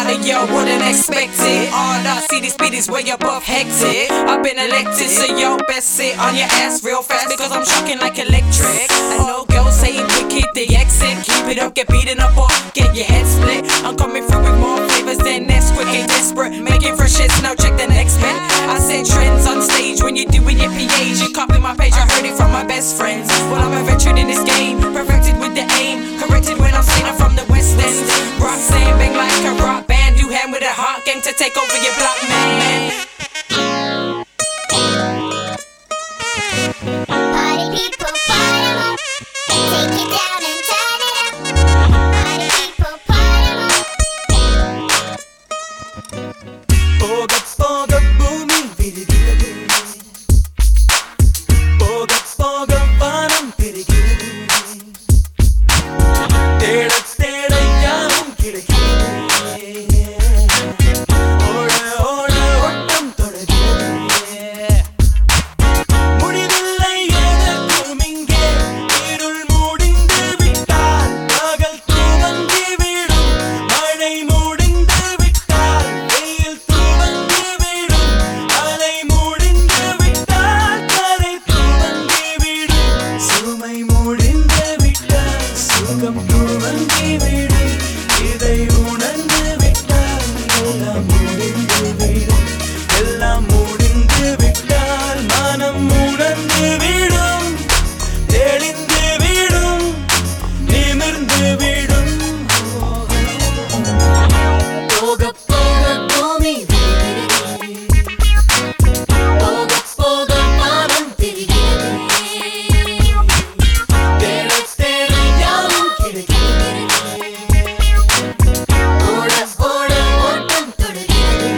Yo, wouldn't expect it. All I see these speed is way above hectic. I've been elected, so yo, best sit on your ass real fast because I'm shocking like electric. I know girls saying wicked, they exit. Keep it up, get beaten up or get your head split. I'm coming through with more flavors than Nesquik, ain't desperate. Making fresh hits, now check the next man. I set trends on stage when you doing your PAs. You copy my page, I heard it from my best friends. Well, I'm a veteran in this game, perfected with the aim. Corrected when I'm saying I'm from the West End. Roxanne bang like a rock band. You hand with a hot gang to take over your block, man. Party people, fire up. Take it down and turn it up. Party people, fire up. Poga poga boomy virigiradu. Poga poga vaanam pirigiradu. Theda theda yaavum kidaikiradu. Oda oda ottam thodagiradu. Mudivillai edakkum inge irul mudindu vittal pagal thuvangi vidum malai mudindu vittal veil thuvangi vidum alai mudindu vittal karai thuvangi vidum sumai mudindu vittal sugam thuvangi vidum idai unandu vittal ellam mudindu vidum ellam mudindu vittal manam mudindu vidum தெளிந்து விடும் நிமிர்ந்து விடும் போக போக பூமி விரிகிறது. போக போக வானம் திரிகிறது. தேட தேட யாவும் கிடைக்கிறது. ஓட ஓட ஓட்டம் தொடுகிறது.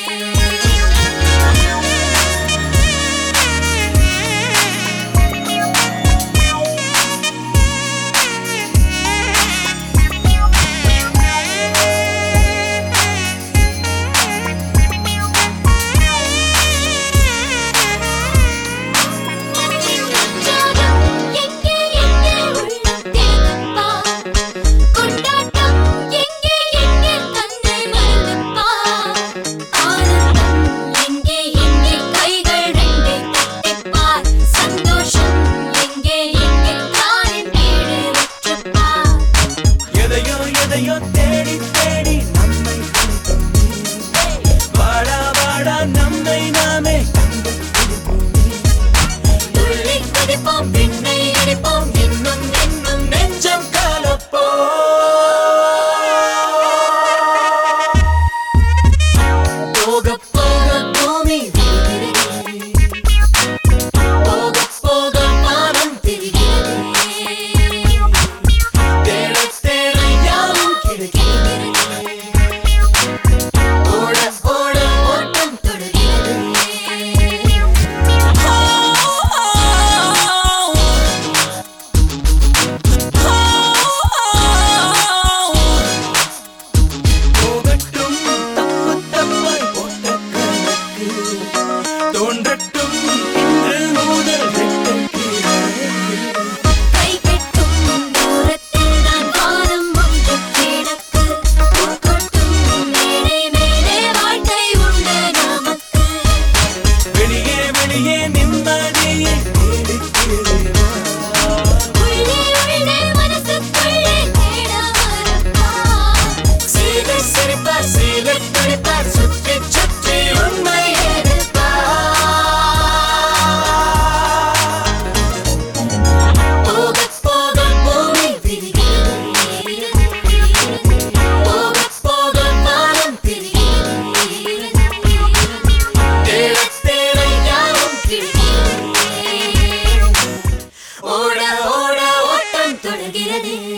எங்கே எங்கே உள்ளம் தேகப்பா கொண்டாட்டம் எங்கே எங்கே தன்னை மறந்துப்பா ஆனந்தம் எங்கே எங்கே கைகள் ரெண்டை தட்டிப்பார் சந்தோஷம் எங்கே எங்கே காலின் கீழே வெற்றுப்பார் எதையோ எதையோ தேடி தேடி நம்மை பிடிக்கும் நீ. வாடா வாடா நம்மை நாமே கண்டு பிடிப்போம் நீ. துள்ளி குதிப்போம் விண்ணை இடிப்போம் இன்னும் இன்னும் நெஞ்சம் கலப்போ போக போக பூமி விரிகிறது. போக போக வானம் திரிகிறது தேட தேட யாவும் கிடைக்கிறது. ஓட ஓட ஓட்டம் தொடுகிறது போகட்டும் தப்பு தப்பாய் போட்ட கணக்கு தோன்றட்டும் இன்று முதல் வெட்டக்கு. கை கெட்டும் தூரத்தில் தான் வானம் ஒன்று கிடக்கு பூக்கொட்டும் மேலே மேலே வாழ்க்கை உண்டு நமக்கு வெளியே வெளியே நிம்மதியை தேடிக்கிறேன். உள்ளே உள்ளே மனசுக்குள்ளே தேட வரப்பா சிலர் சிரிப்பார் சிலர் துடிப்பார் சுற்றி சுற்றி உண்மை எதிர்ப்பார். போக போக பூமி விரிகிறது போக போக வானம் திரிகிறது தேட தேட யாவும் கிடைக்கிறது ஓட ஓட ஓட்டம் தொடர்கிறது